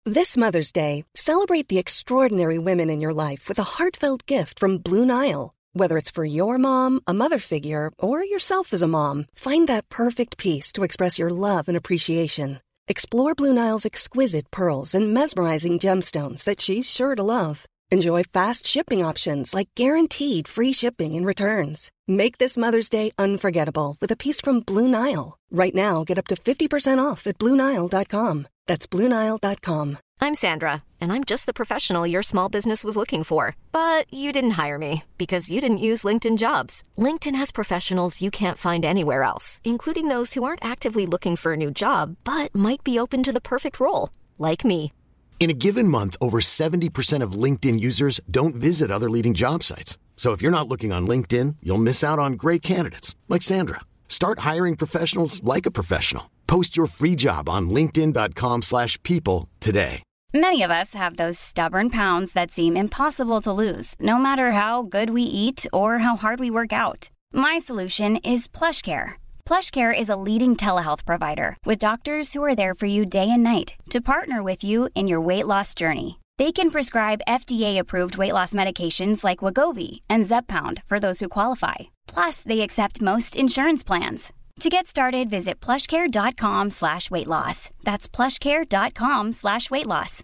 This Mother's Day, celebrate the extraordinary women in your life with a heartfelt gift from Blue Nile. Whether it's for your mom, a mother figure, or yourself as a mom, find that perfect piece to express your love and appreciation. Explore Blue Nile's exquisite pearls and mesmerizing gemstones that she's sure to love. Enjoy fast shipping options like guaranteed free shipping and returns. Make this Mother's Day unforgettable with a piece from Blue Nile. Right now, get up to 50% off at BlueNile.com. That's BlueNile.com. I'm Sandra, and I'm just the professional your small business was looking for. But you didn't hire me because you didn't use LinkedIn Jobs. LinkedIn has professionals you can't find anywhere else, including those who aren't actively looking for a new job, but might be open to the perfect role, like me. In a given month, over 70% of LinkedIn users don't visit other leading job sites. So if you're not looking on LinkedIn, you'll miss out on great candidates like Sandra. Start hiring professionals like a professional. Post your free job on linkedin.com/people today. Many of us have those stubborn pounds that seem impossible to lose, no matter how good we eat or how hard we work out. My solution is PlushCare. PlushCare is a leading telehealth provider with doctors who are there for you day and night to partner with you in your weight loss journey. They can prescribe FDA-approved weight loss medications like Wegovy and Zepbound for those who qualify. Plus, they accept most insurance plans. To get started, visit plushcare.com/weightloss. That's plushcare.com/weightloss.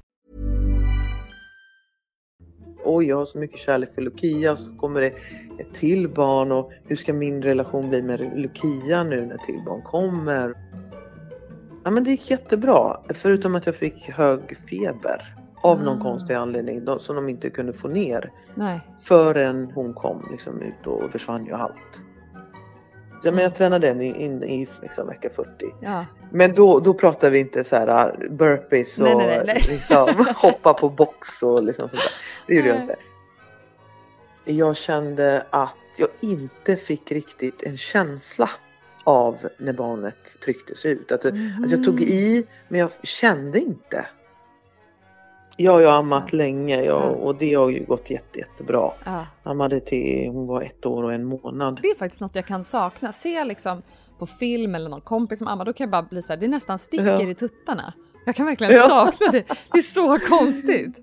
Och jag har så mycket kärlek för Lukia, så kommer det ett till barn, och hur ska min relation bli med Lukia nu när till barn kommer? Ja, men det gick jättebra, förutom att jag fick hög feber av någon konstig anledning som de inte kunde få ner. Nej. Förrän hon kom liksom ut och försvann ju allt. Ja, men jag tränade den i liksom vecka 40. Ja. Men då pratar vi inte så här burpees och nej. liksom hoppa på box och liksom sånt där. Det gjorde jag inte. Jag kände att jag inte fick riktigt en känsla av när barnet trycktes ut. Att jag tog i, men jag kände inte. Jag har ammat länge och det har ju gått jättebra. Ja. Ammade till hon var 1 år och 1 månad. Det är faktiskt något jag kan sakna. Se liksom på film eller någon kompis som ammar, då kan jag bara bli så här, det nästan sticker i tuttarna. Jag kan verkligen sakna det. Det är så konstigt.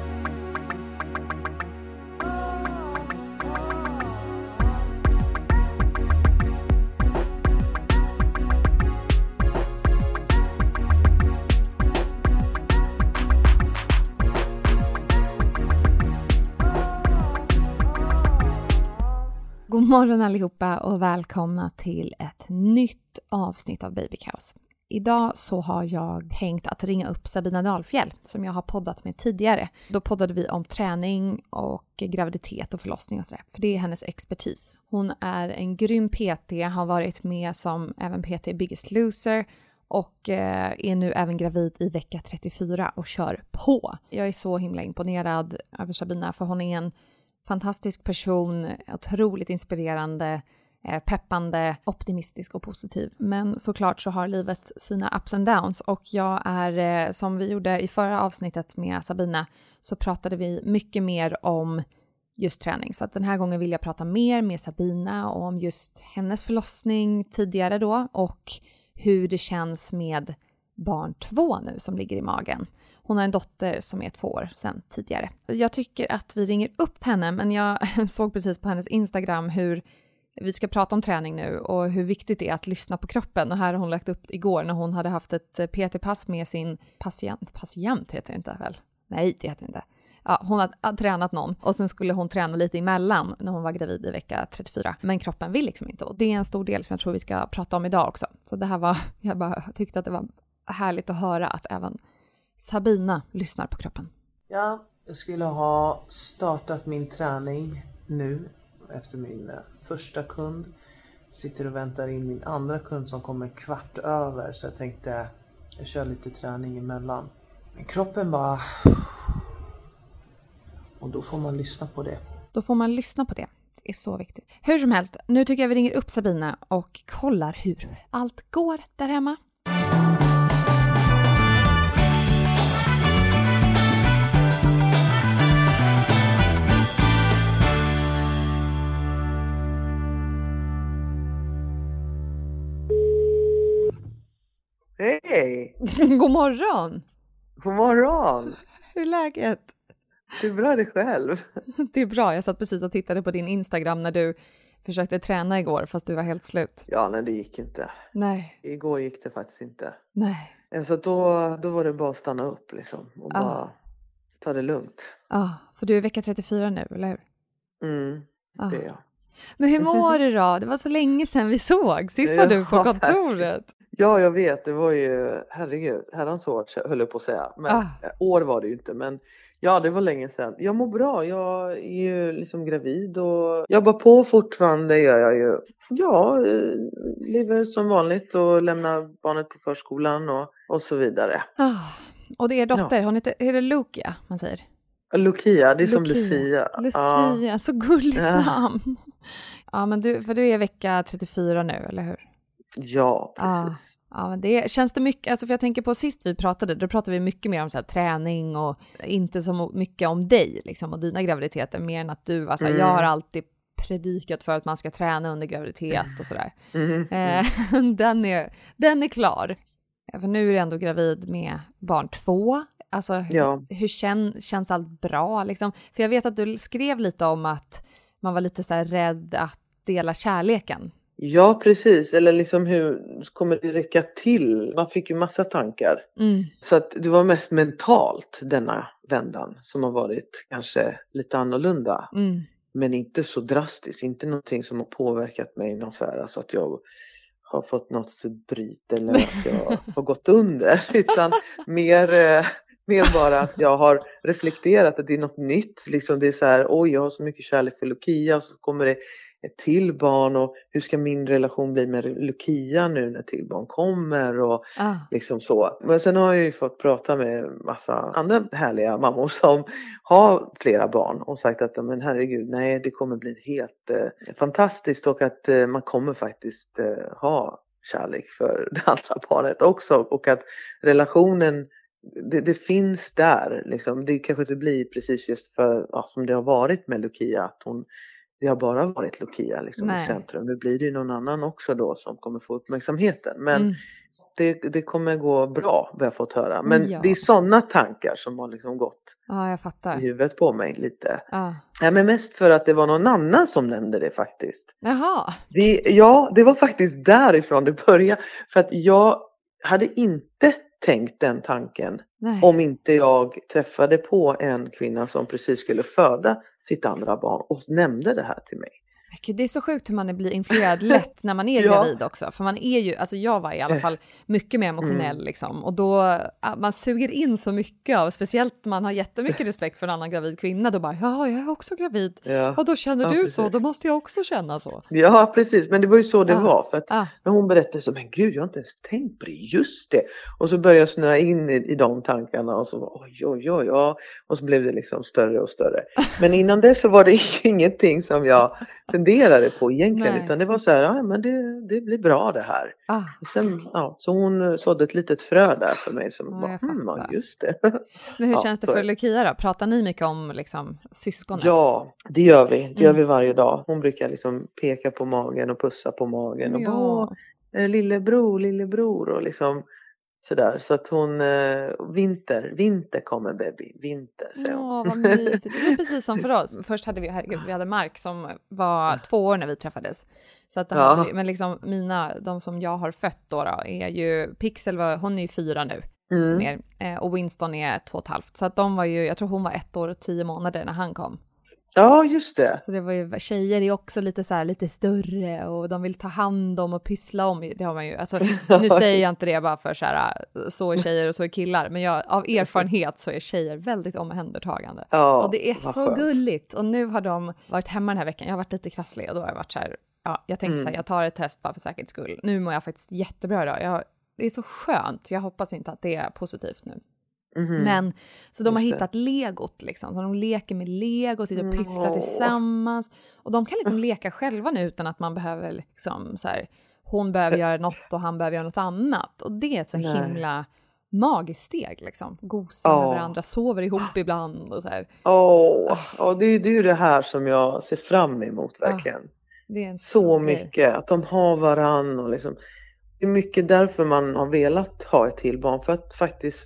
God morgon allihopa och välkomna till ett nytt avsnitt av Baby Kaos. Idag så har jag tänkt att ringa upp Sabina Dahlfjell som jag har poddat med tidigare. Då poddade vi om träning och graviditet och förlossning och sådär. För det är hennes expertis. Hon är en grym PT, har varit med som även PT i Biggest Loser och är nu även gravid i vecka 34 och kör på. Jag är så himla imponerad över Sabina, för hon är en fantastisk person, otroligt inspirerande, peppande, optimistisk och positiv. Men såklart så har livet sina ups and downs, och jag är, som vi gjorde i förra avsnittet med Sabina, så pratade vi mycket mer om just träning. Så att den här gången vill jag prata mer med Sabina om just hennes förlossning tidigare då, och hur det känns med barn 2 nu som ligger i magen. Hon har en dotter som är 2 år sedan tidigare. Jag tycker att vi ringer upp henne, men jag såg precis på hennes Instagram hur vi ska prata om träning nu och hur viktigt det är att lyssna på kroppen. Och här har hon lagt upp igår när hon hade haft ett PT-pass med sin patient heter det inte väl? Nej, det heter det inte. Ja, hon har tränat någon och sen skulle hon träna lite emellan när hon var gravid i vecka 34. Men kroppen vill liksom inte, och det är en stor del som jag tror vi ska prata om idag också. Så det här var, jag bara tyckte att det var härligt att höra att även Sabina lyssnar på kroppen. Ja, jag skulle ha startat min träning nu efter min första kund. Sitter och väntar in min andra kund som kommer 15:15, så jag tänkte jag kör lite träning emellan. Men kroppen bara... Och då får man lyssna på det. Då får man lyssna på det. Det är så viktigt. Hur som helst, nu tycker jag vi ringer upp Sabina och kollar hur allt går där hemma. Hej! God morgon! God morgon! Hur är läget? Det är bra det själv. Det är bra, jag satt precis och tittade på din Instagram när du försökte träna igår fast du var helt slut. Ja, nej det gick inte. Nej. Igår gick det faktiskt inte. Nej. Så då var det bara att stanna upp liksom och bara ta det lugnt. Ja, för du är vecka 34 nu, eller hur? Det är jag. Men hur mår du då? Det var så länge sedan vi såg. Sist var du på kontoret. Ja, jag vet. Det var ju, herregud, herrans år höll jag på att säga. Men år var det ju inte. Men ja, det var länge sedan. Jag mår bra. Jag är ju liksom gravid och jobbar på fortfarande. Gör jag ju. Ja, lever som vanligt och lämnar barnet på förskolan och så vidare. Och det är dotter. Hon är det Lucia man säger? Lucia, det är som Lucia. Lucia, så gulligt namn. Ja, men du är vecka 34 nu, eller hur? Ja, precis. Ja, men känns det mycket, alltså för jag tänker på sist vi pratade, då pratade vi mycket mer om så här, träning och inte så mycket om dig liksom, och dina graviditeter, mer än att du, alltså, jag har alltid predikat för att man ska träna under graviditet och sådär. Den är klar. För nu är du ändå gravid med barn 2. Alltså hur känns allt bra liksom? För jag vet att du skrev lite om att man var lite så här rädd att dela kärleken. Ja, precis. Eller liksom hur kommer det räcka till? Man fick ju massa tankar. Så att det var mest mentalt denna vändan som har varit kanske lite annorlunda. Men inte så drastiskt. Inte någonting som har påverkat mig någon så här, alltså att jag har fått något bryt eller att jag har gått under. Utan mer bara att jag har reflekterat att det är något nytt. Liksom det är så här, oj jag har så mycket kärlek för Lucia och så kommer det ett till barn och hur ska min relation bli med Lucia nu när till barn kommer och liksom så. Men sen har jag ju fått prata med massa andra härliga mammor som har flera barn och sagt att men herregud, nej det kommer bli helt fantastiskt och att man kommer faktiskt ha kärlek för det andra barnet också och att relationen det finns där liksom. Det kanske inte blir precis just för som det har varit med Lucia att det har bara varit Lucia liksom i centrum. Nu blir det ju någon annan också då som kommer få uppmärksamheten. Men det kommer gå bra, vad jag har fått höra. Men det är sådana tankar som har liksom gått jag fattar. I huvudet på mig lite. Ja, men mest för att det var någon annan som nämnde det faktiskt. Jaha. Det var faktiskt därifrån det började. För att jag hade inte tänkt den tanken om inte jag träffade på en kvinna som precis skulle föda sitt andra barn och nämnde det här till mig. Gud, det är så sjukt hur man blir influerad lätt när man är gravid också. För man är ju, alltså jag var i alla fall mycket mer emotionell liksom. Och då, man suger in så mycket av, speciellt man har jättemycket respekt för en annan gravid kvinna. Då bara, jag är också gravid. Och då känner du så, då måste jag också känna så. Ja, precis. Men det var ju så det var. För att när hon berättade så, men gud, jag har inte ens tänkt på det. Just det. Och så började jag snöa in i de tankarna och så oj. Och så blev det liksom större och större. Men innan det så var det ingenting som jag funderade på egentligen, utan det var så här, men det blir bra det här. Sen, så hon sådde ett litet frö där för mig som bara, just det. Men hur känns det för Lucia då? Pratar ni mycket om liksom syskonet? Ja, det gör vi. Det gör vi varje dag. Hon brukar liksom peka på magen och pussa på magen och bara, lillebror och liksom sådär, så att hon vinter kommer baby, vinter säger hon. Vad mysigt. Det är precis som för oss. Först hade vi hade Mark som var 2 år när vi träffades. Så att men liksom de som jag har fött då är ju Pixel hon är ju 4 nu. Mer, och Winston är 2,5. Så att de var ju, jag tror hon var 1 år och 10 månader när han kom. Ja, just det. Så det var ju, tjejer är också lite så här, lite större och de vill ta hand om och pyssla om. Det har man ju, alltså, nu säger jag inte det bara för så här, så är tjejer och så är killar. Men av erfarenhet så är tjejer väldigt omhändertagande. Och det är så gulligt. Och nu har de varit hemma den här veckan. Jag har varit lite krasslig och då har jag varit så här, jag tänkte så här, jag tar ett test bara för säkerhets skull. Nu mår jag faktiskt jättebra idag. Det är så skönt. Jag hoppas inte att det är positivt nu. Men så de har hittat legot liksom. Så de leker med lego, sitter och pysslar tillsammans. Och de kan liksom leka själva nu utan att man behöver liksom så här, hon behöver göra något och han behöver göra något annat. Och det är ett så himla magiskt steg liksom. Gosa med varandra, sover ihop ibland och så här. Det är ju det här som jag ser fram emot verkligen. Det är så mycket att de har varann och liksom. Det är mycket därför man har velat ha ett till barn, för att faktiskt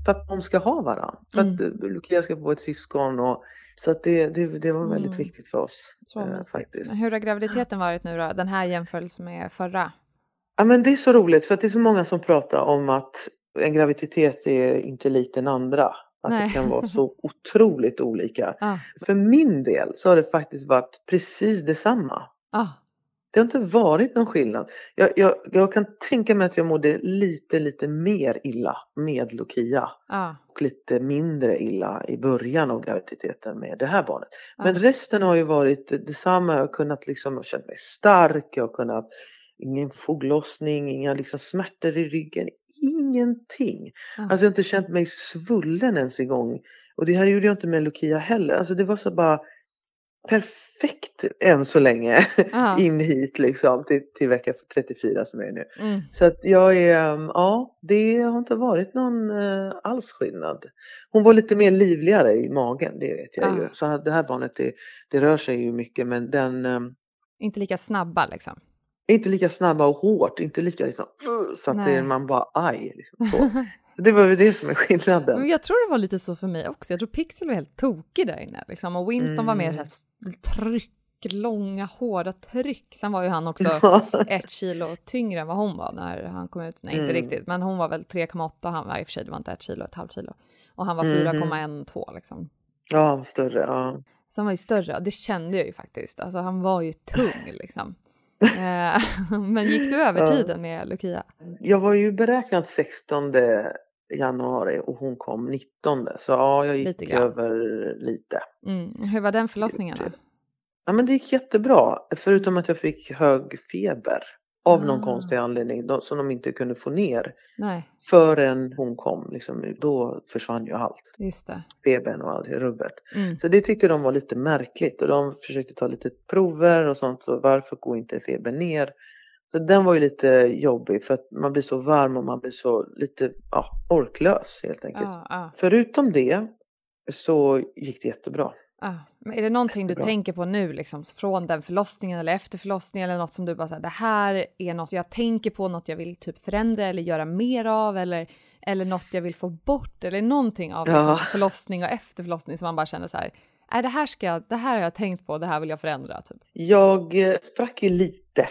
för att de ska ha varandra. För att Lucia ska få ett syskon. Och, så att det var väldigt viktigt för oss. Så faktiskt. Men hur har graviditeten varit nu då? Den här jämförelsen med förra? Ja, men det är så roligt för att det är så många som pratar om att en graviditet är inte lik den andra. Att det kan vara så otroligt olika. För min del så har det faktiskt varit precis detsamma. Det har inte varit någon skillnad. Jag kan tänka mig att jag mådde lite mer illa med Lucia. Och lite mindre illa i början av graviditeten med det här barnet. Men resten har ju varit detsamma. Jag har kunnat liksom känna mig stark. Jag har kunnat, ingen foglossning, inga liksom smärtor i ryggen. Ingenting. Alltså jag har inte känt mig svullen ens en gång. Och det här gjorde jag inte med Lucia heller. Alltså det var så bara perfekt än så länge in hit liksom till vecka 34 som jag är nu. Så att jag är, det har inte varit någon alls skillnad. Hon var lite mer livligare i magen, det vet jag ju. Så det här barnet det rör sig ju mycket, men den inte lika snabba liksom. Inte lika snabba och hårt, inte lika liksom, så att man bara aj liksom, så. Det var ju det som är skillnaden. Men jag tror det var lite så för mig också. Jag tror Pixel var helt tokig där inne liksom. Och Winston var mer så här långa, hårda tryck. Sen var ju han också 1 kilo tyngre än vad hon var när han kom ut. Nej, inte riktigt. Men hon var väl 3,8. Han var i och för sig, det var inte 1 kilo, 1,5 kilo. Och han var 4,12 liksom. Ja, större, ja. Så han var ju större, och det kände jag ju faktiskt. Alltså han var ju tung liksom. Men gick du över tiden med Lucia? Jag var ju beräknad 16 januari och hon kom 19. Så jag gick över lite. Hur var den förlossningen då? Ja, men det gick jättebra. Förutom att jag fick hög feber. Av någon konstig anledning. Som de inte kunde få ner. Nej. Förrän hon kom. Liksom, då försvann ju allt. Just det. Febern och allt i rubbet. Så det tyckte de var lite märkligt. Och de försökte ta lite prover och sånt. Och varför går inte febern ner? Så den var ju lite jobbig. För att man blir så varm och man blir så lite orklös helt enkelt. Förutom det så gick det jättebra. Men är det någonting du tänker på nu liksom, från den förlossningen eller efter förlossningen, eller något som du bara säger, det här är något jag tänker på, något jag vill typ förändra eller göra mer av, eller något jag vill få bort, eller någonting av liksom, förlossning och efter förlossning som man bara känner så här, det här har jag tänkt på, det här vill jag förändra typ. Jag sprack ju lite.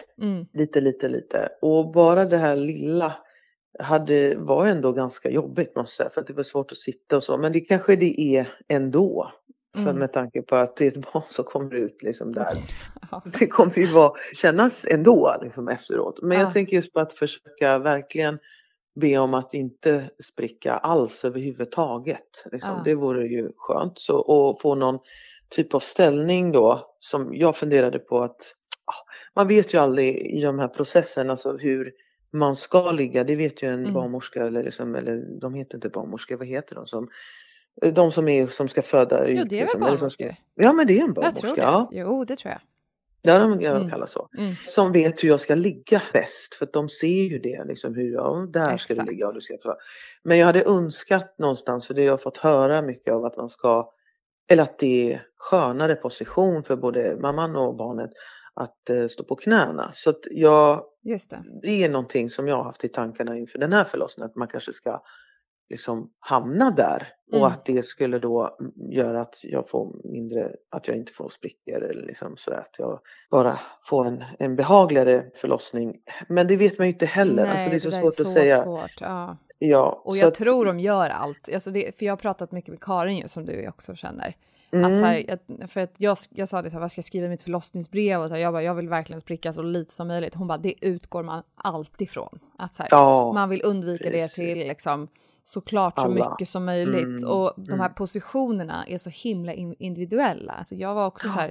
Och bara det här lilla var ändå ganska jobbigt, måste jag säga, för att det var svårt att sitta och så, men det kanske det är ändå. För med tanke på att det är ett barn som kommer ut liksom där. Det kommer ju kännas ändå liksom efteråt. Men jag tänker just på att försöka verkligen be om att inte spricka alls överhuvudtaget. Liksom. Det vore ju skönt. Så, och få någon typ av ställning då. Som jag funderade på att man vet ju aldrig i de här processerna alltså hur man ska ligga. Det vet ju en barnmorska eller de heter inte barnmorska, vad heter de som ska föda ut. Jo, det är väl barnmorskor. Ja, men det är en barnmorska. Jag tror det. Ja. Jo, det tror jag. Ja, de kallas så. Som vet hur jag ska ligga bäst. För att de ser ju det. Liksom, där ska du ligga. Och du ska. Men jag hade önskat någonstans. För det jag har fått höra mycket av att man ska. Eller att det är skönare position för både mamman och barnet. Att stå på knäna. Så att Just det. Det är någonting som jag har haft i tankarna inför den här förlossningen. Att man kanske ska liksom hamna där. Och att det skulle då göra att jag får mindre, att jag inte får sprickor eller liksom så att jag bara får en behagligare förlossning. Men det vet man ju inte heller. Nej, alltså det är så det svårt att säga. Svårt. Ja, och jag tror de gör allt. Alltså för jag har pratat mycket med Karin ju, som du också känner. Att så här, för att jag sa det så här, vad ska jag skriva i mitt förlossningsbrev? Och så här, jag vill verkligen spricka så lite som möjligt. Hon bara, det utgår man alltid ifrån. Att så här, man vill undvika det till liksom såklart så mycket som möjligt. Och de här positionerna är så himla individuella. Alltså jag var också så här,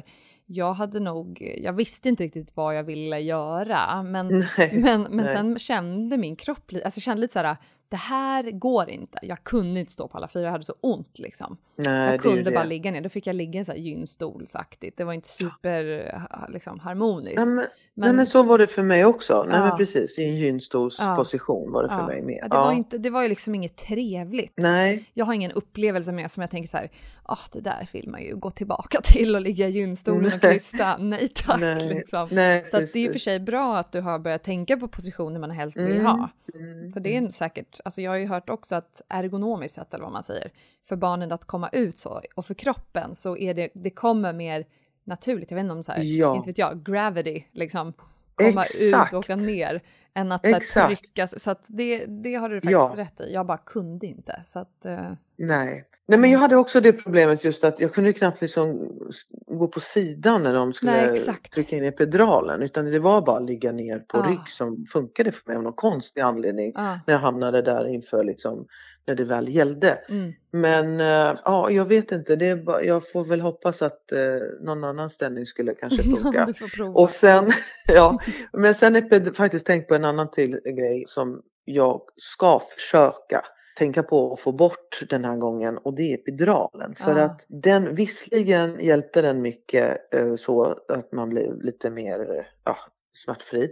jag visste inte riktigt vad jag ville göra. Men sen kände min kropp, alltså jag kände lite så här, det här går inte. Jag kunde inte stå på alla fyra, jag hade så ont liksom. Nej, jag kunde bara ligga ner. Då fick jag ligga i en så här gynstolsaktigt. Det var inte super liksom, harmoniskt. Men så var det för mig också. Nej, men precis, i en gynstolsposition var det för mig med. Det var ju liksom inget trevligt. Nej. Jag har ingen upplevelse med som jag tänker så här, det där vill man ju gå tillbaka till och ligga i gynstolen och krysta. Nej tack. Liksom. Så att det är ju för sig bra att du har börjat tänka på positioner man helst vill ha. För det är säkert smart. Alltså jag har ju hört också att ergonomiskt sett, eller vad man säger, för barnen att komma ut så, och för kroppen så är det kommer mer naturligt. Jag vet inte om så här, inte vet jag, gravity liksom, komma ut och åka ner än att så här, trycka. Så att det har du faktiskt rätt i. Jag bara kunde inte. Så att, Nej, men jag hade också det problemet just att jag kunde knappt liksom gå på sidan när de skulle trycka in epiduralen. Utan det var bara att ligga ner på rygg som funkade för mig av någon konstig anledning. När jag hamnade där inför liksom, när det väl gällde. Men jag vet inte. Det är bara, jag får väl hoppas att någon annan ställning skulle kanske funka. Du får prova. Och sen, men sen är jag faktiskt tänkt på en annan till grej som jag ska försöka tänka på att få bort den här gången, och det är epiduralen. För att den, visserligen hjälpte den mycket så att man blev lite mer smärtfri.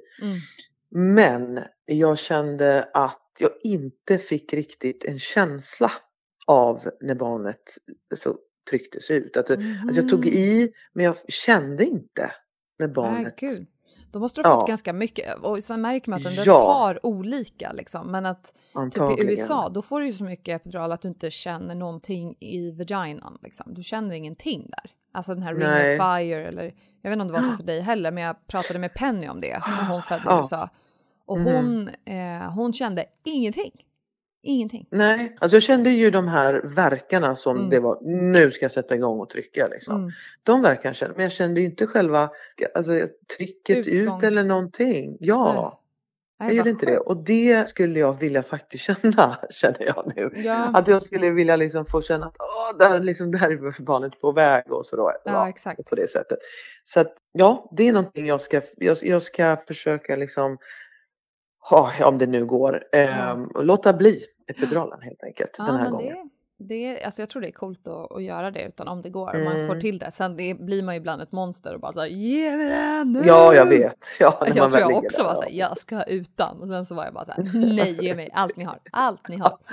Men jag kände att jag inte fick riktigt en känsla av när barnet så trycktes ut. Att jag tog i, men jag kände inte när barnet... Gud. Då måste du ha fått ganska mycket. Och sen märker man att den tar olika. Liksom. Men att typ i USA, då får du ju så mycket epidural att du inte känner någonting i vaginan. Liksom. Du känner ingenting där. Alltså den här ring of fire. Eller, jag vet inte om det var så för dig heller. Men jag pratade med Penny om det. När hon födde i USA. Och hon kände ingenting. Ingenting. Nej, alltså jag kände ju de här verkarna som det var, nu ska jag sätta igång och trycka liksom. De verkarna kände, men jag kände inte själva, alltså trycket ut eller någonting. Jag gjorde inte det. Och det skulle jag vilja faktiskt känner jag nu. Ja. Att jag skulle vilja liksom få känna att där är barnet på väg och så då. Ja, exakt. På det sättet. Så att det är någonting jag ska försöka liksom, om det nu går, låta bli epiduralen helt enkelt den här gången. Alltså jag tror det är coolt att göra det utan om det går. Man får till det. Sen blir man ju ibland ett monster och bara såhär, ge mig den nu! Ja, jag vet. Ja, jag tror jag också var såhär, jag ska utan. Och sen så var jag bara såhär, nej, ge mig allt ni har. Allt ni har.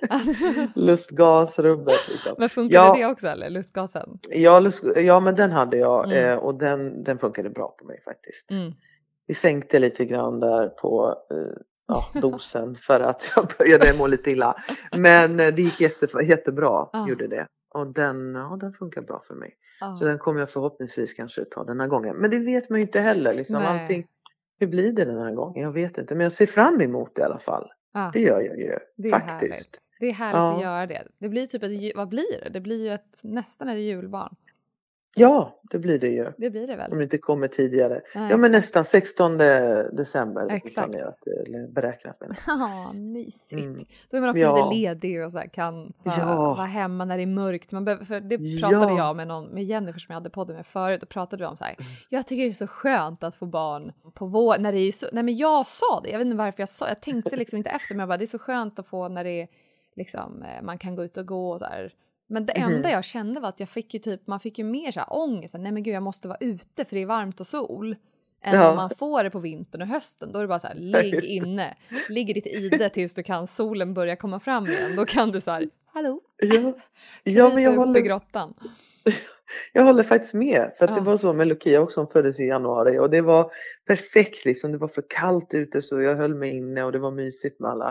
Lustgasrummet liksom. Men funkade det också eller? Lustgasen? Ja, men den hade jag. Och den funkade bra på mig faktiskt. Vi sänkte lite grann där på dosen för att jag började må lite illa. Men det gick jättebra, gjorde det. Och den funkar bra för mig. Så den kommer jag förhoppningsvis kanske ta den här gången. Men det vet man ju inte heller. Liksom, allting, hur blir det den här gången? Jag vet inte. Men jag ser fram emot det i alla fall. Det gör jag ju. Det faktiskt. Härligt. Det är härligt att göra det. Det blir typ vad blir det? Det blir ju nästan ett julbarn. Ja, det blir det ju. Det blir det väl. Om det inte kommer tidigare. Men nästan 16 december. Exakt. Beräknat. Ja, mysigt. Då är man också lite ledig och så här, kan vara hemma när det är mörkt. För det pratade jag med Jennifer som jag hade podden med förut. Och pratade vi om så här. Jag tycker det är så skönt att få barn på vår. När det är så, nej men jag sa det. Jag vet inte varför jag sa. Jag tänkte liksom inte efter. Men jag bara, det är så skönt att få när det är liksom, man kan gå ut och gå och där. Men det enda jag kände var att man fick ju mer så här ångest. Nej men gud, jag måste vara ute för det är varmt och sol. Än om man får det på vintern och hösten. Då är det bara så här, ligg inne. Ligg ditt ide tills du kan solen börja komma fram igen. Då kan du så här, hallå? Ja men jag håller i grottan. Jag håller faktiskt med. För att det var så med Lucia också, som föddes i januari. Och det var perfekt liksom. Det var för kallt ute så jag höll mig inne. Och det var mysigt med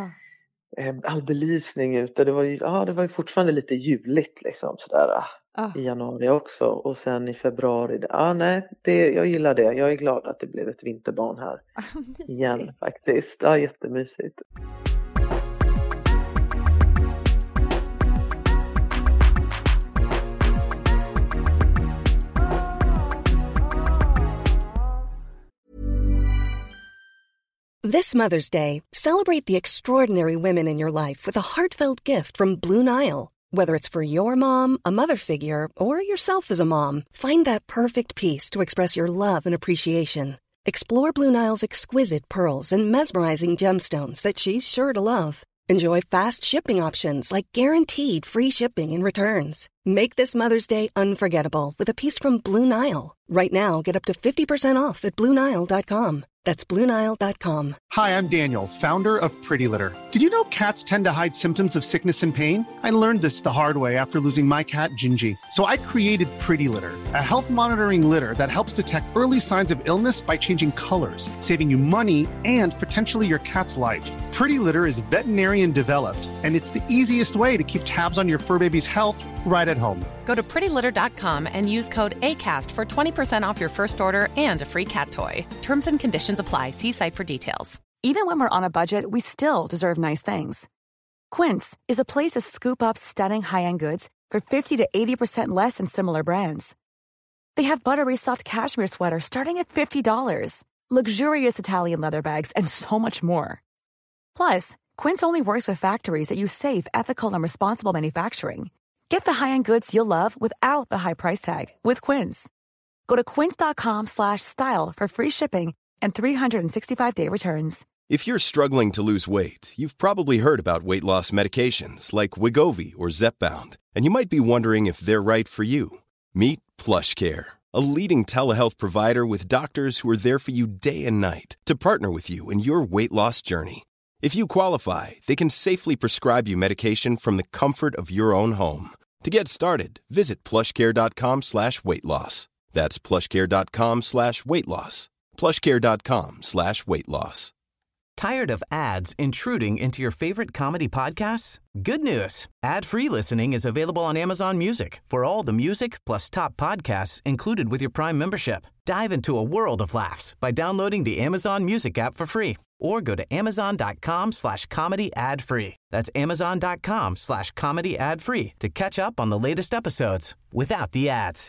all belysning ute. Det var ju fortfarande lite juligt liksom sådär i januari också. Och sen i februari. Jag gillar det. Jag är glad att det blev ett vinterbarn här igen faktiskt. Ja, jättemysigt. This Mother's Day, celebrate the extraordinary women in your life with a heartfelt gift from Blue Nile. Whether it's for your mom, a mother figure, or yourself as a mom, find that perfect piece to express your love and appreciation. Explore Blue Nile's exquisite pearls and mesmerizing gemstones that she's sure to love. Enjoy fast shipping options like guaranteed free shipping and returns. Make this Mother's Day unforgettable with a piece from Blue Nile. Right now, get up to 50% off at BlueNile.com. That's BlueNile.com. Hi, I'm Daniel, founder of Pretty Litter. Did you know cats tend to hide symptoms of sickness and pain? I learned this the hard way after losing my cat, Gingy. So I created Pretty Litter, a health monitoring litter that helps detect early signs of illness by changing colors, saving you money and potentially your cat's life. Pretty Litter is veterinarian developed, and it's the easiest way to keep tabs on your fur baby's health right at home. Go to prettylitter.com and use code ACAST for 20% off your first order and a free cat toy. Terms and conditions apply. See site for details. Even when we're on a budget, we still deserve nice things. Quince is a place to scoop up stunning high-end goods for 50 to 80% less than similar brands. They have buttery soft cashmere sweaters starting at $50, luxurious Italian leather bags, and so much more. Plus, Quince only works with factories that use safe, ethical, and responsible manufacturing. Get the high-end goods you'll love without the high price tag with Quince. Go to quince.com/style for free shipping and 365-day returns. If you're struggling to lose weight, you've probably heard about weight loss medications like Wegovy or Zepbound, and you might be wondering if they're right for you. Meet PlushCare, a leading telehealth provider with doctors who are there for you day and night to partner with you in your weight loss journey. If you qualify, they can safely prescribe you medication from the comfort of your own home. To get started, visit plushcare.com/weightloss. That's plushcare.com/weightloss. plushcare.com/weightloss. Tired of ads intruding into your favorite comedy podcasts? Good news. Ad-free listening is available on Amazon Music for all the music plus top podcasts included with your Prime membership. Dive into a world of laughs by downloading the Amazon Music app for free or go to amazon.com/comedy ad-free. That's amazon.com/comedy ad-free to catch up on the latest episodes without the ads.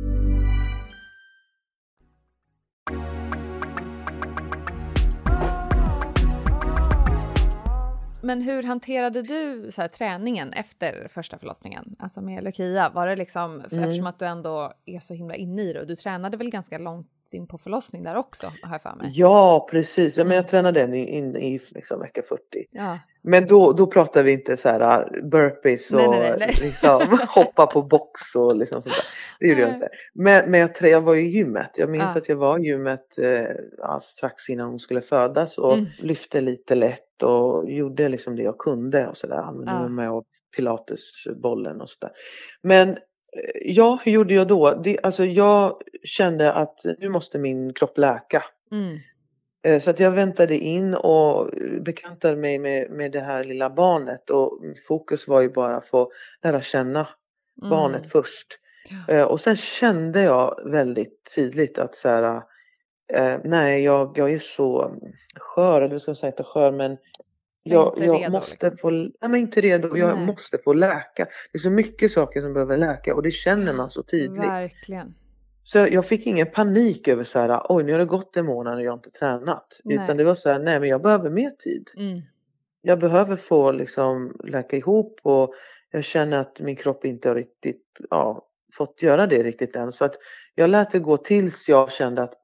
Men hur hanterade du så här, träningen efter första förlossningen? Alltså med Lucia, var det liksom, eftersom att du ändå är så himla inne i det, och du tränade väl ganska långt in på förlossning där också, har jag för mig. Ja, precis. Ja, men jag tränade in i liksom vecka 40. Ja. Men då pratar vi inte så här burpees och nej. Liksom, hoppa på box och liksom sånt där. Det gjorde jag inte. Men jag var i gymmet. Jag minns att jag var i gymmet strax innan hon skulle födas och lyfte lite lätt och gjorde liksom det jag kunde och sådär. Använde mig med av pilatesbollen och sådär. Men ja, hur gjorde jag då? Alltså jag kände att nu måste min kropp läka. Så att jag väntade in och bekantade mig med det här lilla barnet. Och mitt fokus var ju bara att få lära känna barnet först. Och sen kände jag väldigt tydligt att så här, nej, jag är så skör. Eller ska jag säga inte skör, men jag måste liksom inte redo. Jag måste få läka. Det är så mycket saker som behöver läka. Och det känner man så tydligt. Verkligen. Så jag fick ingen panik över så här, oj, nu har det gått en månad och jag har inte tränat. Nej. Utan det var så här, nej, men jag behöver mer tid. Jag behöver få liksom läka ihop, och jag känner att min kropp inte har riktigt fått göra det riktigt än. Så att jag lät det gå tills jag kände att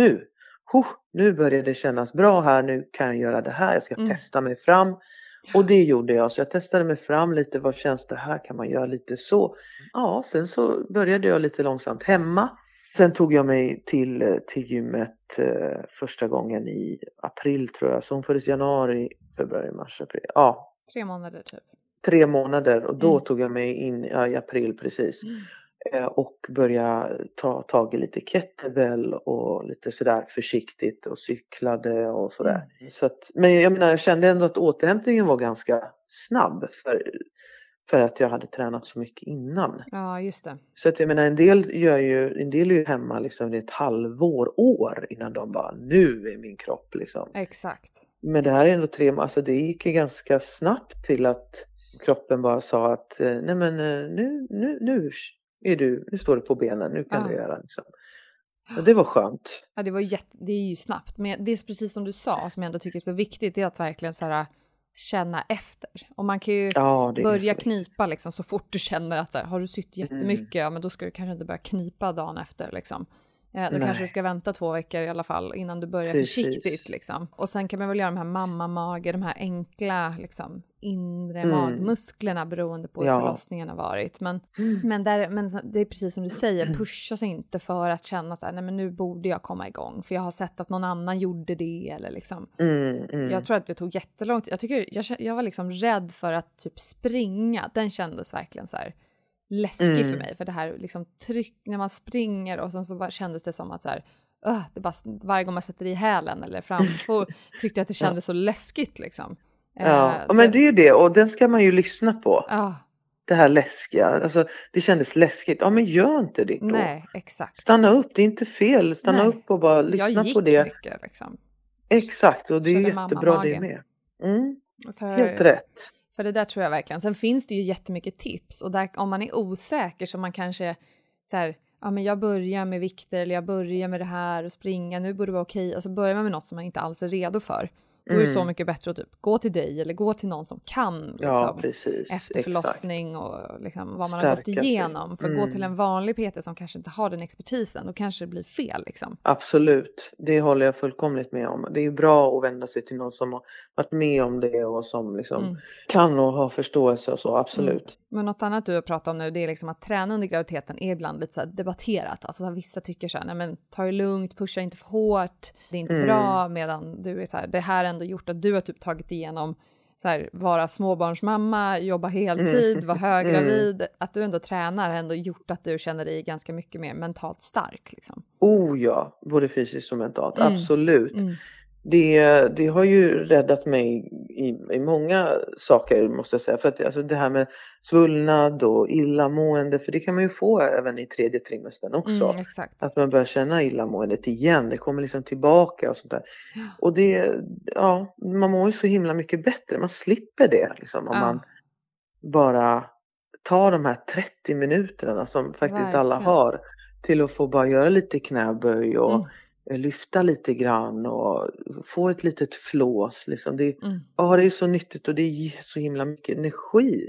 nu börjar det kännas bra här, nu kan jag göra det här, jag ska testa mig fram. Och det gjorde jag, så jag testade mig fram lite, vad känns det här, kan man göra lite så. Ja, sen så började jag lite långsamt hemma. Sen tog jag mig till gymmet första gången i april tror jag. Så hon föddes januari, februari, mars, april. Ja. 3 månader typ. 3 månader, och då tog jag mig in i april precis. Och börja ta tag i lite kettlebell och lite sådär försiktigt och cyklade och sådär. Så att, men jag menar, jag kände ändå att återhämtningen var ganska snabb för att jag hade tränat så mycket innan. Ja, just det. Så att jag menar, en del är ju hemma liksom ett år innan de bara, nu är min kropp liksom. Exakt. Men det här är ändå 3 månader, alltså det gick ganska snabbt till att kroppen bara sa att nej men nu står du på benen, nu kan du göra liksom. Och det var skönt. Ja, det är ju snabbt, men det är precis som du sa, som jag ändå tycker är så viktigt, det är att verkligen så här känna efter. Och man kan ju börja knipa liksom, så fort du känner att så här, har du sytt jättemycket, ja men då ska du kanske inte börja knipa dagen efter liksom. Då kanske du ska vänta 2 veckor i alla fall innan du börjar försiktigt liksom. Och sen kan man väl göra de här mammamage, de här enkla liksom inre magmusklerna beroende på hur förlossningen har varit. Men det är precis som du säger, pusha sig inte för att känna så här, nej men nu borde jag komma igång. För jag har sett att någon annan gjorde det eller liksom. Jag tror att det tog jättelångt. Jag var liksom rädd för att typ springa. Den kändes verkligen så här läskig för mig, för det här liksom tryck när man springer och sen så kändes det som att så här, det bara, varje gång man sätter i hälen eller framför tyckte jag att det kändes så läskigt liksom. Men det är ju det, och den ska man ju lyssna på. Det här läskiga, alltså det kändes läskigt. Ja, men gör inte det då. Nej, exakt. Stanna upp, det är inte fel. Stanna upp och bara lyssna på det. Jag gick mycket liksom. Exakt, och det är jättebra det med. Helt rätt. För det där tror jag verkligen. Sen finns det ju jättemycket tips. Och där, om man är osäker så man kanske så här, ja men jag börjar med vikter eller jag börjar med det här och springa. Nu borde det vara okej. Och så börjar man med något som man inte alls är redo för. Då är det så mycket bättre att typ gå till dig eller gå till någon som kan liksom, efter förlossning och liksom, vad man har gått igenom. För att gå till en vanlig PT som kanske inte har den expertisen, då kanske det blir fel. Liksom. Absolut, det håller jag fullkomligt med om. Det är bra att vända sig till någon som har varit med om det och som liksom kan och har förståelse och så, absolut. Men något annat du har pratat om nu, det är liksom att träna under graviditeten är ibland lite så här debatterat. Alltså vissa tycker så här, nej men ta det lugnt, pusha inte för hårt, det är inte bra, medan du är så här, det här ändå gjort att du har typ tagit igenom så här, vara småbarnsmamma, jobba heltid, vara höggravid, att du ändå tränar har ändå gjort att du känner dig ganska mycket mer mentalt stark liksom. Ja, både fysiskt och mentalt, absolut. Det har ju räddat mig i många saker, måste jag säga. För att alltså, det här med svullnad och illamående, för det kan man ju få även i 3:e trimestern också. Exakt. Att man börjar känna illamåendet igen, det kommer liksom tillbaka och sånt där. Och det, man mår ju så himla mycket bättre, man slipper det liksom, om man bara tar de här 30 minuterna som faktiskt alla har till att få bara göra lite knäböj och lyfta lite grann och få ett litet flås liksom. Det är så nyttigt och det ger så himla mycket energi.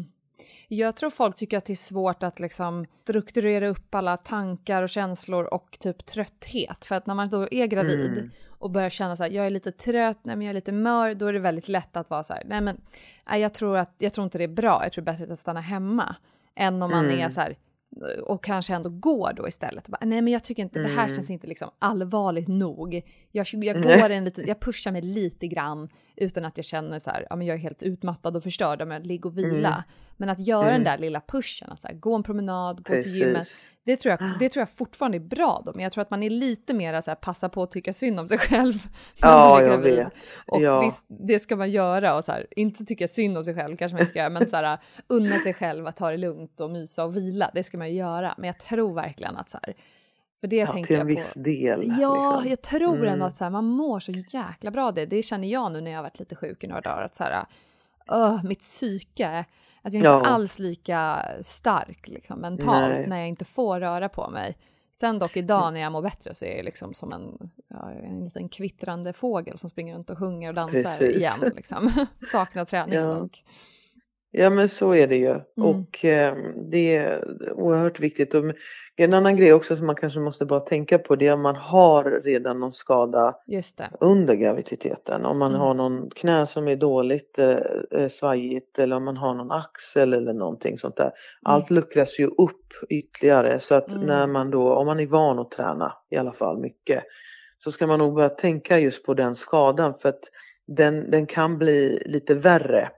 Jag tror folk tycker att det är svårt att liksom strukturera upp alla tankar och känslor och typ trötthet. För att när man då är gravid och börjar känna så här, jag är lite trött, nej men jag är lite mör, då är det väldigt lätt att vara så här, nej men jag tror inte det är bra, jag tror det är bättre att stanna hemma än om man är så här och kanske ändå går då istället. Bara, nej men jag tycker inte, det här känns inte liksom allvarligt nog. Jag går jag pushar mig lite grann utan att jag känner så här, ja men jag är helt utmattad och förstörd med att ligga och vila. Men att göra den där lilla pushen, att så här, gå en promenad, gå till gymmet, det tror jag fortfarande är bra då. Men jag tror att man är lite mer så här, passa på att tycka synd om sig själv när man är gravid. Och visst, det ska man göra och så här, inte tycka synd om sig själv kanske man ska göra, men så här, unna sig själv att ta det lugnt och mysa och vila, det ska man göra. Men jag tror verkligen att så här, för det tänker jag på. Till en viss del. Ja, liksom. jag tror ändå att så här, man mår så jäkla bra det känner jag nu när jag har varit lite sjuk i några dagar, att så här, mitt psyke, att jag är inte alls lika stark liksom, mentalt när jag inte får röra på mig. Sen dock idag när jag mår bättre så är jag liksom som en liten kvittrande fågel som springer runt och sjunger och dansar igen. Liksom. Saknar träningen dock. Ja, men så är det ju. Och det är oerhört viktigt. Och en annan grej också som man kanske måste bara tänka på, det är om man har redan någon skada under graviditeten. Om man har någon knä som är dåligt svajigt, eller om man har någon axel eller någonting sånt där. Allt luckras ju upp ytterligare, så att när man då, om man är van att träna i alla fall mycket, så ska man nog börja tänka just på den skadan, för att den kan bli lite värre.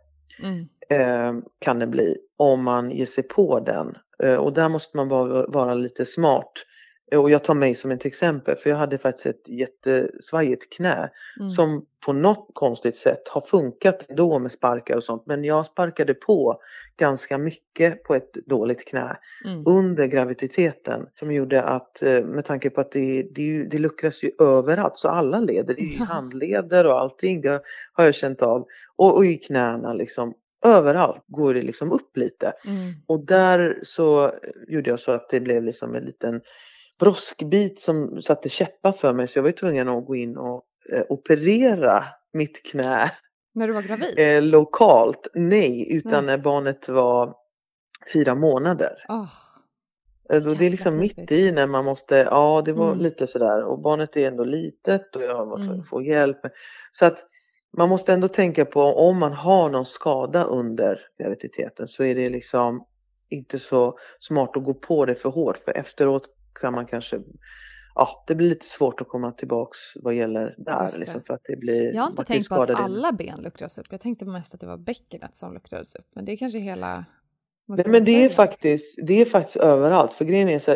Kan det bli om man ger sig på den, och där måste man vara lite smart. Och jag tar mig som ett exempel, för jag hade faktiskt ett jättesvajigt knä som på något konstigt sätt har funkat då med sparkar och sånt, men jag sparkade på ganska mycket på ett dåligt knä under graviditeten, som gjorde att, med tanke på att det luckras ju överallt, så alla leder, det är ju handleder och allting, det har jag känt av, och i knäna liksom. Överallt går det liksom upp lite. Och där så gjorde jag så att det blev liksom en liten broskbit som satte käppar för mig. Så jag var tvungen att gå in och operera mitt knä. När du var gravid? Lokalt. Nej, utan när barnet var 4 månader. Det är liksom mitt i när man måste, det var lite sådär, och barnet är ändå litet och jag var tvungen att få hjälp. Så att man måste ändå tänka på, om man har någon skada under graviditeten så är det liksom inte så smart att gå på det för hårt, för efteråt kan man kanske, det blir lite svårt att komma tillbaks vad gäller där liksom, för att det blir. Jag har inte tänkt på att alla ben luckras upp. Jag tänkte mest att det var bäckenet som luckras upp, men det är kanske hela. Nej, men det är faktiskt överallt, för grejen är så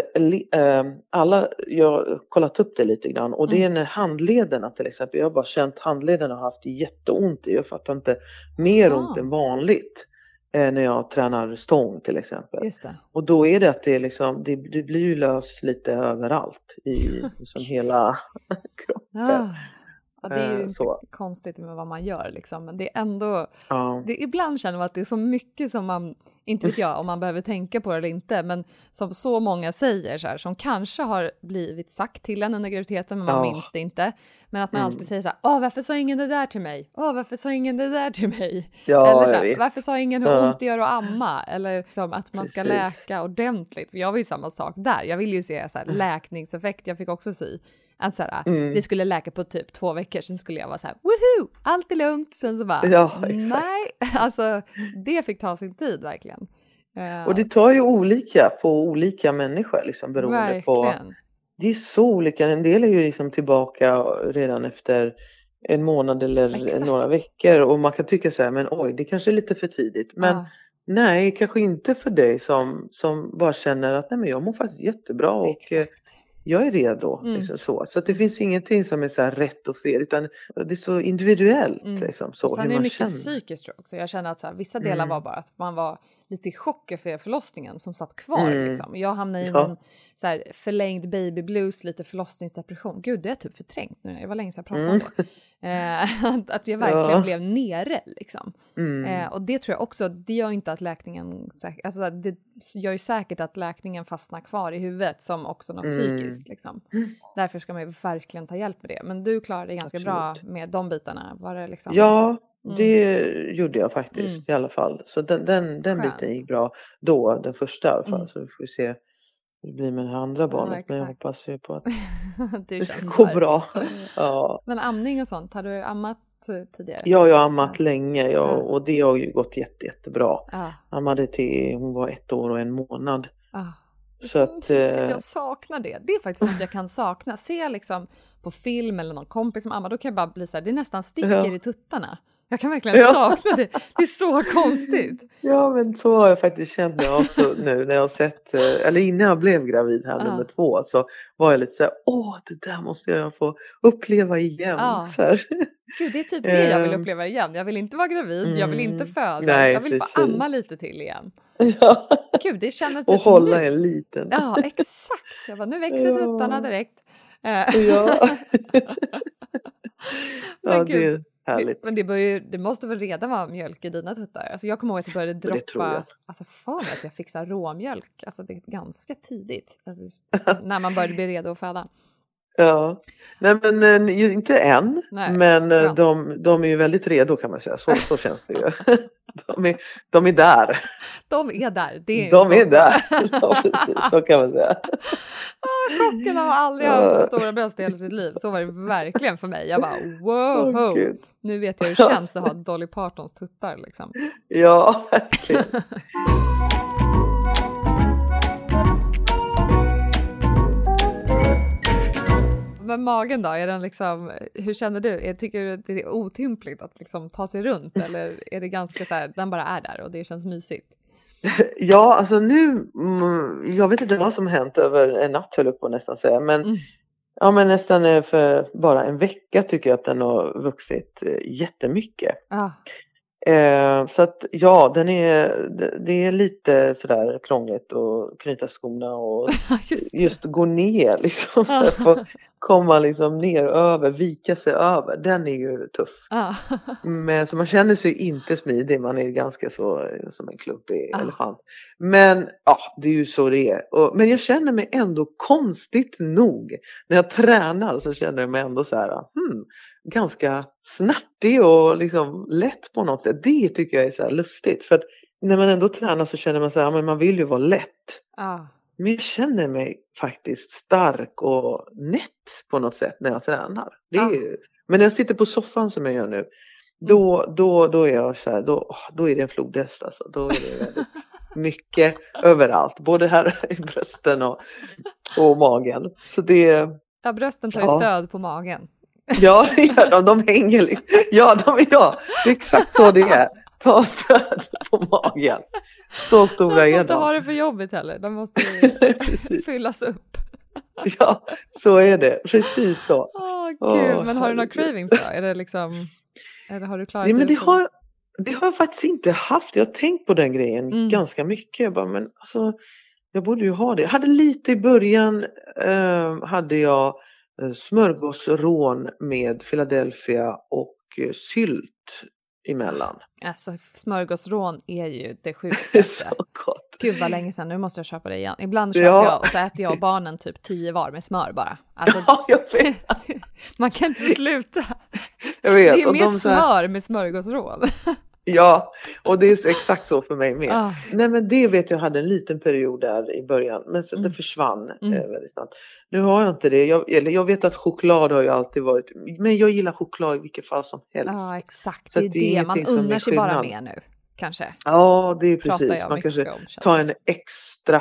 här, jag har kollat upp det lite grann, och det är när handlederna till exempel, jag har bara känt handlederna har haft jätteont i, jag fattar inte mer ont än vanligt när jag tränar stång till exempel. Just det. Och då är det att det liksom, det blir ju lös lite överallt i liksom hela kroppen. Ja, det är ju inte konstigt med vad man gör liksom. Men det är ändå, ibland känner man att det är så mycket som man, inte vet jag om man behöver tänka på det eller inte, men som så många säger så här, som kanske har blivit sagt till en under graviditeten men man minns det inte. Men att man alltid säger så här, varför sa ingen det där till mig? Varför sa ingen det där till mig? Eller så här, varför sa ingen hur ont det gör att amma? Eller liksom att man ska läka ordentligt. För jag var ju samma sak där. Jag ville ju se så här, läkningseffekt. Jag fick också sy. Att såhär, det skulle läka på typ 2 veckor. Sen skulle jag vara såhär, woohoo, allt är lugnt. Sen så bara, nej. Alltså det fick ta sin tid verkligen. Och det tar ju olika på olika människor liksom, beroende på. Det är så olika. En del är ju liksom tillbaka redan efter en månad eller några veckor. Och man kan tycka så här, men oj, det kanske är lite för tidigt. Men nej, kanske inte för dig som bara känner att nej, men jag mår faktiskt jättebra. Och jag är redo. Liksom så att det finns ingenting som är så här rätt och fel, utan det är så individuellt. Liksom, så, och sen är det mycket psykiskt också. Jag känner att så här, vissa delar var bara att man var lite i chock för förlossningen som satt kvar. Liksom. Jag hamnade i en så här, förlängd baby blues, lite förlossningsdepression. Gud, det är typ förträngt nu. Det var länge sedan jag pratade om det. Att jag verkligen blev nere. Liksom. Och det tror jag också, det gör inte att läkningen, alltså det gör ju säkert att läkningen fastnar kvar i huvudet som också något psykiskt. Liksom. Därför ska man ju verkligen ta hjälp med det. Men du klarade det ganska bra med de bitarna. Var det liksom? Ja, det gjorde jag faktiskt i alla fall. Så den biten gick bra då, den första i alla fall. Så vi får se hur det blir med det här andra barnet. Men jag hoppas ju på att det ska gå bra. Men amning och sånt, har du ammat tidigare? Ja, jag har ammat länge och det har ju gått jättebra. Ammade till hon var 1 år och 1 månad. Så att jag saknar det. Det är faktiskt något jag kan sakna. Ser jag liksom på film eller någon kompis som ammar, då kan jag bara bli så här, det nästan sticker i tuttarna. Jag kan verkligen sakna det. Det är så konstigt. Ja, men så har jag faktiskt känt nu när jag har sett, eller innan jag blev gravid här nummer 2, så var jag lite så här, det där måste jag få uppleva igen. Så här. Gud, det är typ det jag vill uppleva igen. Jag vill inte vara gravid, jag vill inte föda. Nej, jag vill få amma lite till igen. Gud, det kändes typ. Och hålla en liten. Ja, exakt. Jag bara, nu växer tuttarna direkt. Men gud. Men det måste väl redan vara mjölk i dina tuttar. Alltså jag kommer ihåg att det började droppa. Alltså för mig att jag fixar råmjölk. Alltså det är ganska tidigt. Alltså, när man började bli redo att föda. Ja, nej men inte än. Nej, men de är ju väldigt redo kan man säga. Så känns det ju. De är där. De är där. De är där. Ja, precis, så kan man säga. Chocken har aldrig haft så stora bröst i hela sitt liv. Så var det verkligen för mig. Jag bara, wow. Nu vet jag hur det känns att ha Dolly Partons tuttar liksom. Ja, verkligen. Men magen då, är den liksom, hur känner du? Tycker du att det är otympligt att liksom ta sig runt? Eller är det ganska så här, den bara är där och det känns mysigt? Ja, alltså nu, jag vet inte vad som hänt över en natt höll jag på nästan säga. Men, men nästan för bara en vecka tycker jag att den har vuxit jättemycket. Så att det är lite sådär krångligt att knyta skorna och just gå ner liksom, för att komma liksom ner över, vika sig över, den är ju tuff. Men så man känner sig inte smidig, man är ganska så som en klumpig elefant. Men det är ju så det är. Men jag känner mig ändå konstigt nog, när jag tränar så känner jag mig ändå så här, ganska snärtig och liksom lätt på något sätt. Det tycker jag är så här lustigt. För att när man ändå tränar så känner man så här, men man vill ju vara lätt. Men jag känner mig faktiskt stark och nätt på något sätt när jag tränar. Det är ju, men när jag sitter på soffan som jag gör nu, då är jag så här, då är det en flodhäst alltså. Då är det väldigt mycket överallt, både här i brösten och magen. Så det... Ja, brösten tar ju stöd på magen. Ja, det gör de hänger lite. Ja, det är exakt så det är. Ta stöd på magen. Så stora är de. De får inte ha det för jobbigt heller. De måste ju fyllas upp. Ja, så är det. Precis så. Gud, men har du några cravings då? Är det liksom... Eller har du klarat men det har jag faktiskt inte haft. Jag har tänkt på den grejen ganska mycket. Jag bara, men alltså, jag borde ju ha det. Jag hade lite i början, hade jag smörgåsrån med Philadelphia och sylt emellan. Alltså smörgåsrån är ju det sjukaste. Så gott. Gud vad länge sedan, nu måste jag köpa det igen. Ibland köper jag och så äter jag och barnen typ 10 var med smör bara. Alltså, jag vet. Man kan inte sluta. Jag vet. Det är mer smör med smörgåsrån. Ja, och det är exakt så för mig med. Nej, men det vet jag hade en liten period där i början. Men så det försvann väldigt snabbt. Nu har jag inte det. Jag vet att choklad har ju alltid varit. Men jag gillar choklad i vilket fall som helst. Ja, exakt. Så det är man unnar sig bara med nu. Kanske. Ja, det är precis. Man kanske tar en extra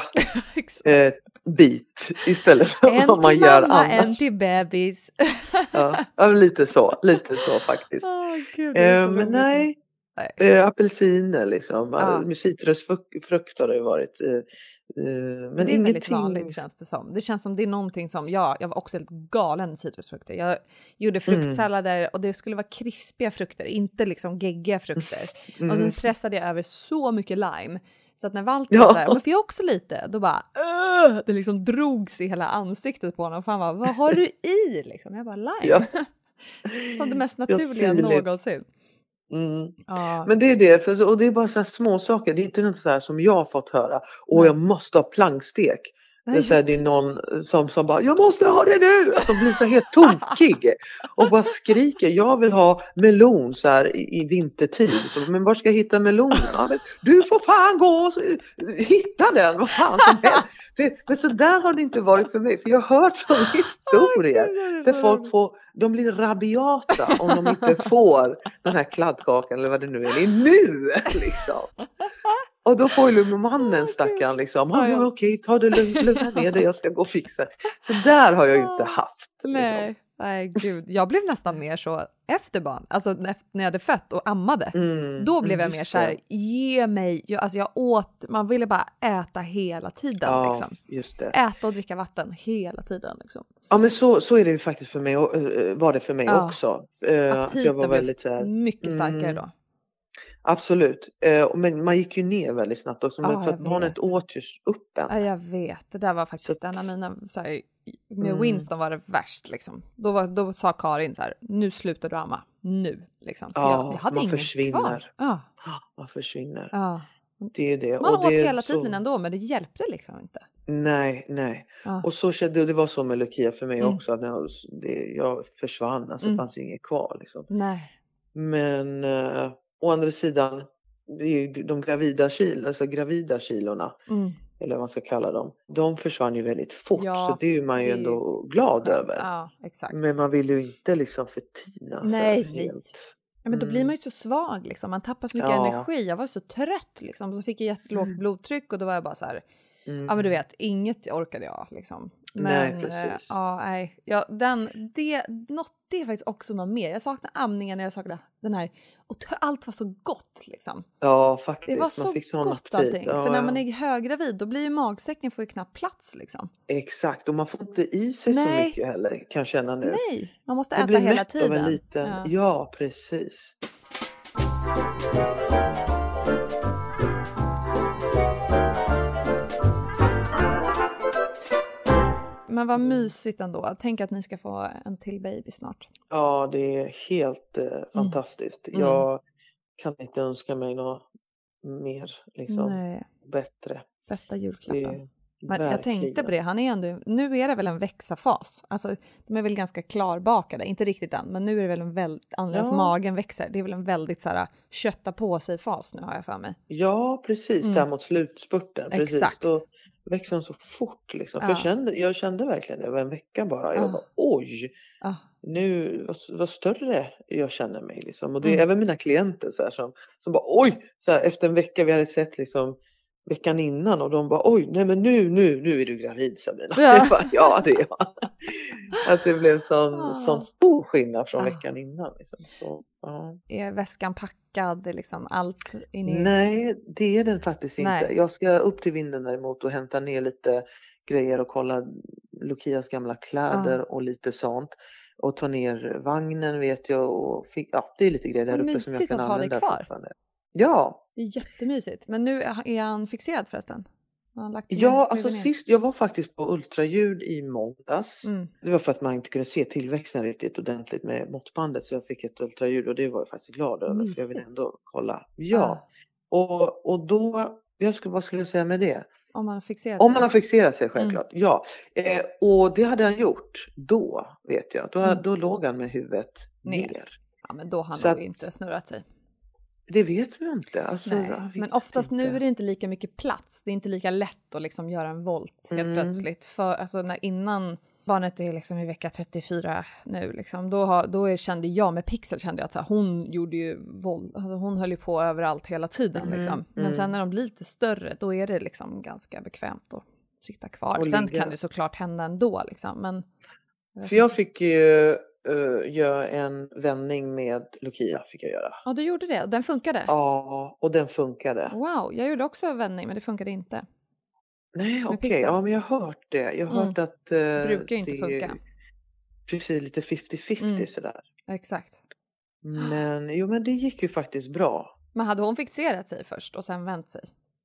bit istället för vad man gör annars. En till bebis. Ja, lite så faktiskt. Gud, men nej. Apelsiner liksom. Citrusfrukt har det varit. Men det är väldigt vanligt känns det som. Det känns som det är någonting som jag var också helt galen i citrusfrukter. Jag gjorde fruktsallader och det skulle vara krispiga frukter, inte liksom geggiga frukter. Och sen pressade jag över så mycket lime. Så att när Walter var så här, men får jag också lite? Då bara, det liksom drogs i hela ansiktet på honom. Och han bara, vad har du i? Liksom. Jag bara, lime. Ja. Som det mest naturliga någonsin. Men det är det, och det är bara så här små saker. Det är inte något så här som jag har fått höra. Och jag måste ha plankstek. Det är någon som bara, jag måste ha det nu. Alltså blir så helt tokig. Och bara skriker, jag vill ha melon så här i vintertid. Så, men var ska jag hitta melonen? Ja, du får fan gå och hitta den. Vad fan som helst. Men så där har det inte varit för mig. För jag har hört sådana historier. Där folk de blir rabiata om de inte får den här kladdkakan eller vad det nu är. Nu liksom. Och då får ju mannen stackaren liksom. Okej, ta det lugna ner det, jag ska gå och fixa. Så där har jag inte haft. Liksom. Nej, gud. Jag blev nästan mer så efter barn. Alltså när jag hade fött och ammade. Då blev jag mer så här, ge mig. Alltså jag åt, man ville bara äta hela tiden. Ja, liksom. just det. Äta och dricka vatten hela tiden. Liksom. Ja, men så är det ju faktiskt för mig. Var det för mig också. Aptiten var väldigt så här, mycket starkare då. Absolut. Men man gick ju ner väldigt snabbt också. För att barnet åt ju upp en. Ja, jag vet. Det där var faktiskt en av mina... Så här, med Winston var det värst. Liksom. Då sa Karin så här, nu slutar du amma. Nu. Liksom. För jag hade ingen kvar. Man försvinner. Ja. Det är det. Man och åt det hela tiden ändå, men det hjälpte liksom inte. Nej. Och så det var så med Lucia för mig också. Att jag försvann. Alltså det fanns inget kvar. Liksom. Nej. Men... å andra sidan, det är ju de gravida kilorna, eller vad man ska kalla dem, de försvann ju väldigt fort, så det är ju man ju ändå glad över. Ja, exakt. Men man vill ju inte liksom förtina. Nej. Ja, men då blir man ju så svag liksom, man tappar så mycket energi. Jag var så trött liksom, så fick jag jättelågt blodtryck och då var jag bara så här, ja men du vet, inget orkade jag liksom. Men precis. Det är faktiskt också något mer. Jag saknar amningen, jag saknar den här, och allt var så gott liksom. Ja, faktiskt. Det var så fick gott allting. För när man är höggravid, då blir ju magsäcken får ju knappt plats liksom. Exakt, och man får inte i sig så mycket heller, kan jag känna nu. Nej, man måste äta hela tiden. Ja, precis. Men vad mysigt ändå. Tänk att ni ska få en till baby snart. Ja, det är helt fantastiskt. Jag kan inte önska mig något mer liksom, bättre. Bästa julklappen. Men jag tänkte på det, han är ändå, nu är det väl en växa-fas. Alltså, de är väl ganska klarbakade, inte riktigt än, men nu är det väl en väldigt, att magen växer. Det är väl en väldigt så här, kötta på sig-fas nu har jag för mig. Ja, precis, där mot slutspurten. Precis. Exakt. växer hon så fort liksom. För jag kände verkligen över en vecka bara. Jag bara, oj, nu vad större jag känner mig liksom. Och det är även mina klienter så här, som bara, oj, så här, efter en vecka vi hade sett liksom veckan innan och de bara, oj, nej men nu är du gravid, Sabina. Ja, det är jag. Att det blev sån stor skillnad från veckan innan liksom. Så, Är väskan packad liksom, allt in i... Nej, det är den faktiskt inte. Jag ska upp till vinden däremot och hämta ner lite grejer och kolla Lukias gamla kläder och lite sånt. Och ta ner vagnen vet jag. Och det är lite grejer där uppe som jag kan använda. Mysigt att ha det kvar. Ja. Det är jättemysigt. Men nu är han fixerad förresten? Alltså sist, jag var faktiskt på ultraljud i måndags. Det var för att man inte kunde se tillväxten riktigt ordentligt med måttbandet. Så jag fick ett ultraljud och det var jag faktiskt glad över. Mysigt. För jag ville ändå kolla. Ja. Och då, vad skulle jag säga med det? Om man har fixerat sig självklart. Ja. Och det hade han gjort. Då vet jag. Då låg han med huvudet ner. Ja, men då har han nog inte snurrat sig. Det vet vi inte. Alltså, men oftast inte. Nu är det inte lika mycket plats. Det är inte lika lätt att liksom göra en volt helt plötsligt. För alltså, innan barnet är liksom i vecka 34 nu. Liksom, kände jag med Pixel att så här, hon gjorde ju volt. Alltså, hon höll ju på överallt hela tiden. Liksom. Men sen när de blir lite större då är det liksom ganska bekvämt att sitta kvar. Och sen kan det såklart hända ändå. Liksom, men, för jag fick ju... gör en vändning med Lukia fick jag göra. Ja, du gjorde det och den funkade? Ja, och den funkade. Wow, jag gjorde också en vändning men det funkade inte. Nej, okej. Ja, men jag har hört det. Jag har hört att det brukar inte funka. Precis, lite 50-50 sådär. Exakt. Men det gick ju faktiskt bra. Men hade hon fixerat sig först och sen vänt sig?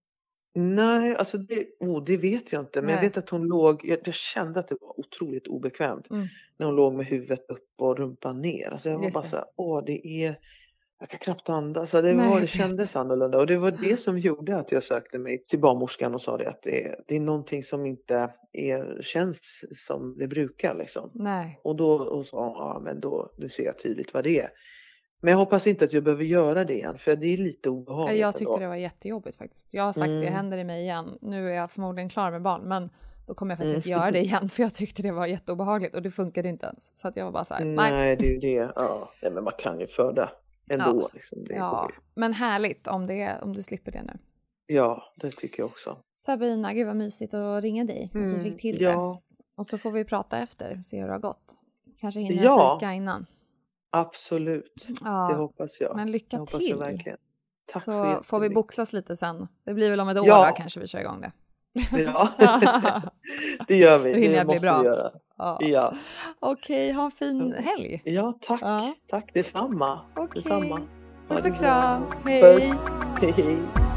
Nej, alltså det vet jag inte. Men jag vet att hon låg, jag kände att det var otroligt obekvämt. När hon låg med huvudet upp och rumpan ner. Alltså jag var bara så här, jag kan knappt andas. Alltså det kändes annorlunda. Och det var det som gjorde att jag sökte mig till barnmorskan och sa det. Att det är någonting som inte känns som det brukar liksom. Nej. Och sa men då ser jag tydligt vad det är. Men jag hoppas inte att jag behöver göra det igen. För det är lite obehagligt. Jag tyckte det var jättejobbigt faktiskt. Jag har sagt det händer i mig igen. Nu är jag förmodligen klar med barn. Men då kommer jag faktiskt inte göra det igen. För jag tyckte det var jätteobehagligt. Och det funkade inte ens. Så att jag var bara så här, nej. Det är ju det. Ja, men man kan ju föda ändå. Ja, liksom. Men härligt om du slipper det nu. Ja, det tycker jag också. Sabina, gud vad mysigt att ringa dig. Att vi fick till det. Och så får vi prata efter. Se hur det har gått. Kanske hinner jag fika innan. Absolut, det hoppas jag. Men lycka till. Verkligen. Tack så får vi boxas lite sen. Det blir väl om ett år då, kanske vi kör igång det. Ja, det gör vi. Då hinner jag bli bra. Göra. Ja. Okej, ha en fin helg. Ja, tack. Tack, detsamma. Detsamma. Puss och kram. Hej. Hej.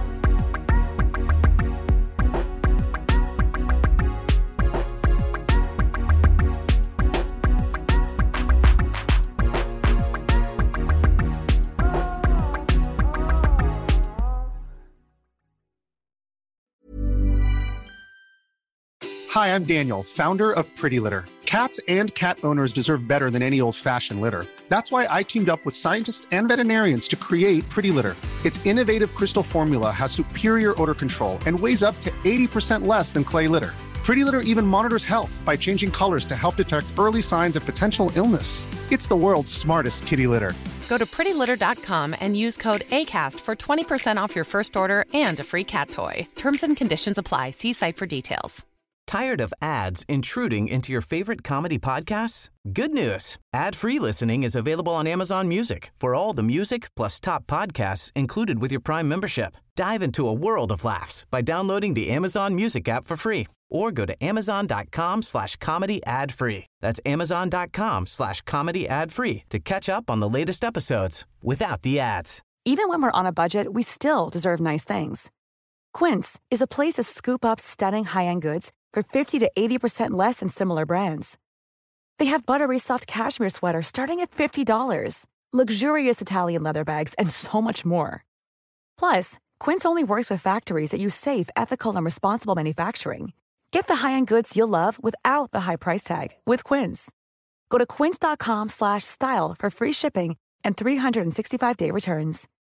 Hi, I'm Daniel, founder of Pretty Litter. Cats and cat owners deserve better than any old-fashioned litter. That's why I teamed up with scientists and veterinarians to create Pretty Litter. Its innovative crystal formula has superior odor control and weighs up to 80% less than clay litter. Pretty Litter even monitors health by changing colors to help detect early signs of potential illness. It's the world's smartest kitty litter. Go to prettylitter.com and use code ACAST for 20% off your first order and a free cat toy. Terms and conditions apply. See site for details. Tired of ads intruding into your favorite comedy podcasts? Good news. Ad-free listening is available on Amazon Music for all the music plus top podcasts included with your Prime membership. Dive into a world of laughs by downloading the Amazon Music app for free or go to amazon.com/comedy ad-free. That's amazon.com/comedy ad-free to catch up on the latest episodes without the ads. Even when we're on a budget, we still deserve nice things. Quince is a place to scoop up stunning high-end goods for 50 to 80% less than similar brands. They have buttery soft cashmere sweaters starting at $50, luxurious Italian leather bags, and so much more. Plus, Quince only works with factories that use safe, ethical, and responsible manufacturing. Get the high-end goods you'll love without the high price tag with Quince. Go to quince.com/style for free shipping and 365-day returns.